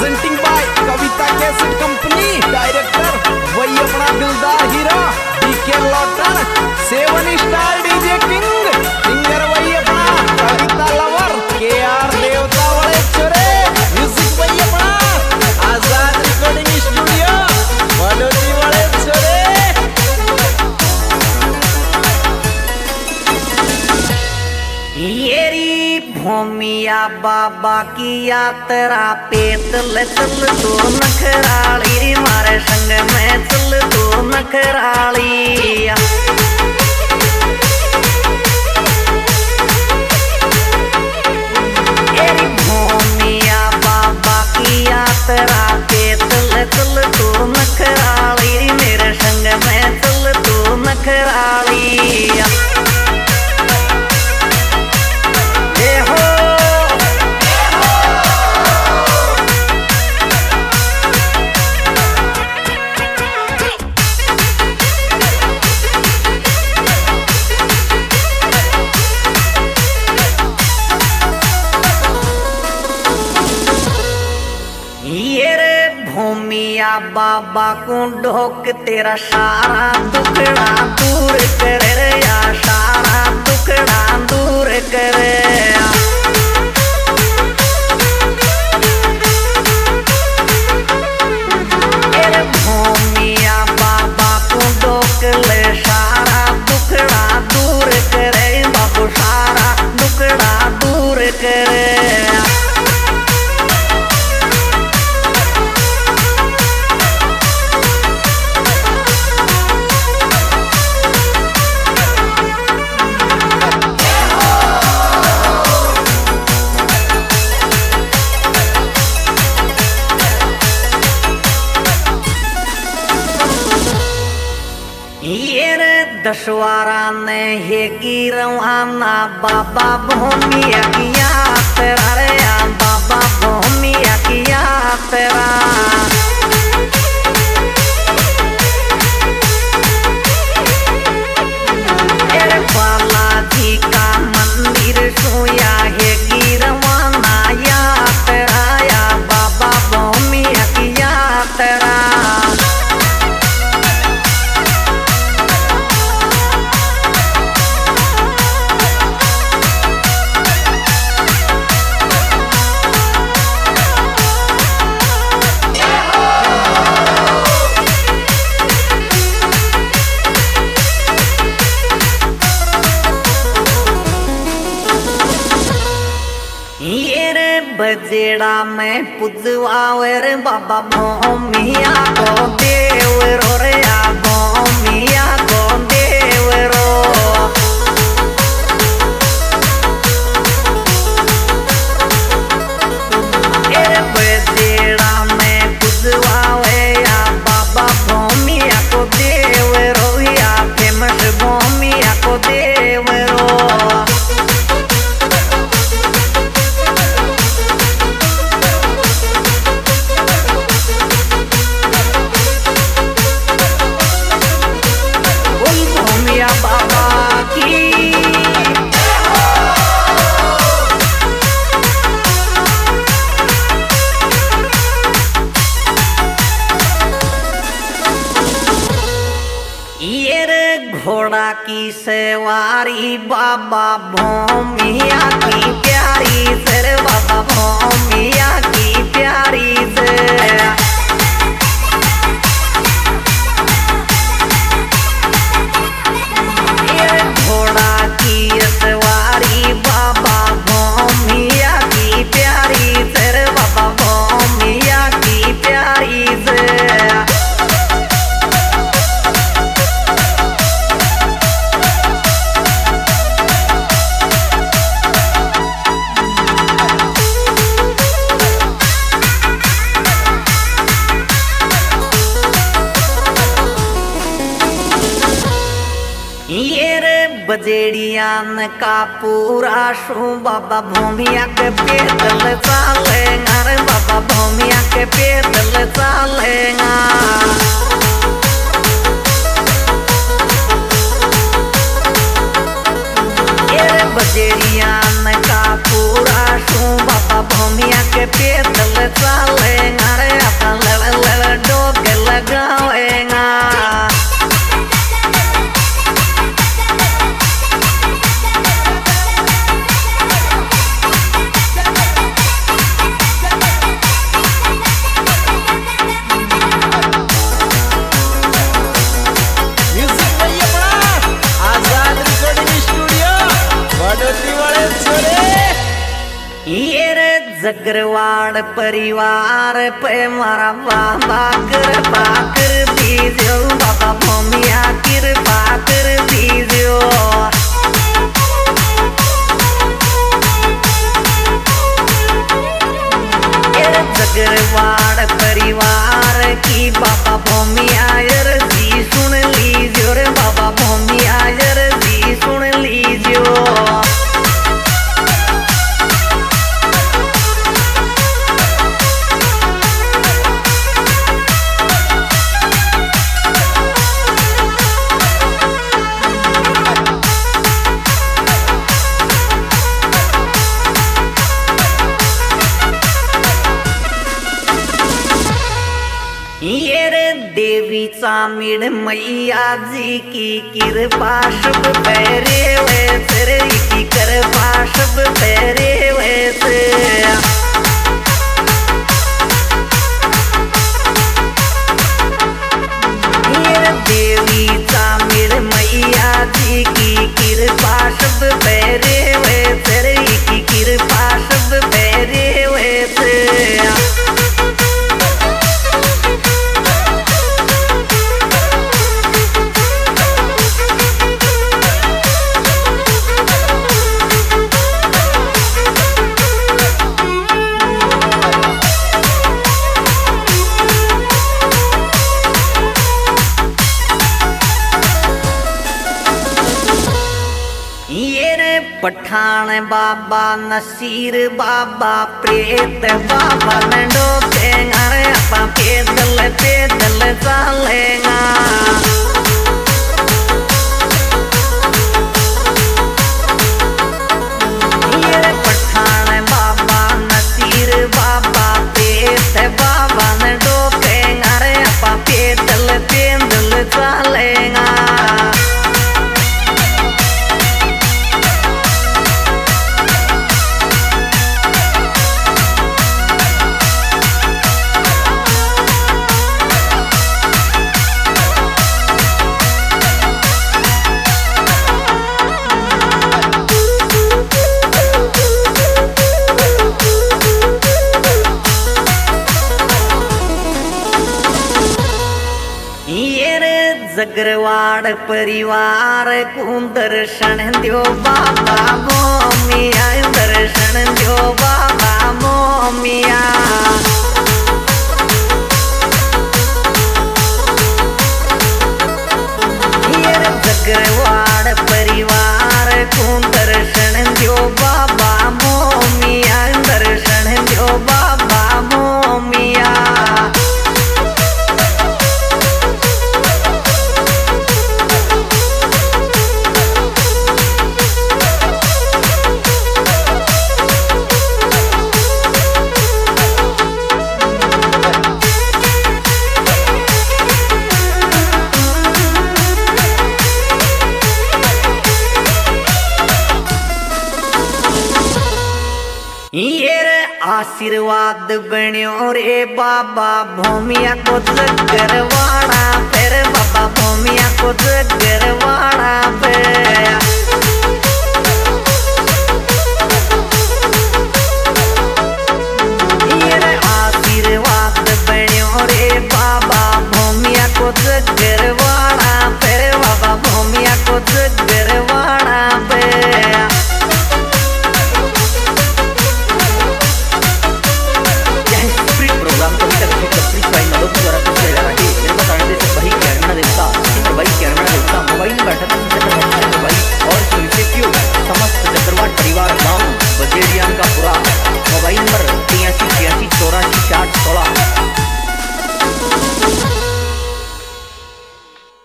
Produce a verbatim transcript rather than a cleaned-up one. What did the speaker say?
Presenting by Kavita cassette company. Director वही अपना Dildar Heera DK लॉटन। Seven star DJ king. Singer वही अपना कविता लवर के आर देवता वाले छोरे। म्यूजिक वही अपना आजाद रिकॉर्डिंग स्टूडियो बड़ोदी वाले छोरे। येरी भूमिया बाबा की यात्रा पे चल चल तो नखराली रे मारे संग में चल तो नखराली। येरी भूमिया बाबा की यात्रा पे चल चल तो नखराली रे मेरे संग में चल तो नखराली। भूमिया बाबा को ढोक तेरा सारा दुखड़ा दूर कर या सारा दुखड़ा दूर कर। भूमिया बाबा को ढोक ले सारा दुखड़ा दूर करे बाबू सारा दुखड़ा दूर करे। दशवारा ने हे की रवाना बाबा भूमिया की यात्रा रे बाबा भूमिया की यात्रा। बालाजी का मंदिर सोया है की रवाना यात्रा या बाबा भूमिया की यात्रा। बजेड़ा में पुजवावर बाबा भूमिया को देवरो रे भूमिया को देवरो। बजेड़ा में पुजवावे या बाबा भूमिया को देवरो या फेमस भूमिया को देवरो। घोड़ा की सवारी बाबा भूमिया की प्यारी सर बाबा भूमिया की प्यारी से। घोड़ा की सवारी बाबा भूमिया की प्यारी सर बाबा भूमिया की प्यारी से। बजेड़ियान का पूरा शू बाबा भूमिया के पेदल चालेगा रे बाबा भूमिया के पेदल चालेगा। बजेड़ियान का पूरा शू बाबा भूमिया के पेदल चालेगा। जगरवाड़ परिवार पे मारा बाबा कृपा कर दीजियो, बाबा भूमिया कृपा कर दीजियो। जगरवाड़ परिवार की बाबा भूमिया अर्जी सुन लीजियो रे, बाबा भूमिया अर्जी सुन लीजियो। ये रे देवी चामिड़ मैया जी की कृपा शुभ पैरे वैसे की कृपा शुभ पैरे वैसे। ये रे देवी चामिड़ मैया जी की कृपा शुभ पैरे वैसे की कृपा शुभ पैरे वैसे। पठान बाबा नसीर बाबा प्रेत बाबा नंडो केंगा रे अपा पैदल पैदल चलेगा। ये पठान बाबा नसीर बाबा प्रेत बाबा नंडो केंगा रे अपा पैदल पैदल चलेगा। जगरवाड़ परिवार को दर्शन दियो बाबा मोमिया, दर्शन दियो बाबा मोमिया। ये जगरवाड़ परिवार को दर्शन दियो बाबा मोमिया, दर्शन दियो बाबा मोमिया। ये रे आशीर्वाद बन्यो रे बाबा भूमिया को जगरवाड़ा पे, बाबा भूमिया को जगरवाड़ा पे।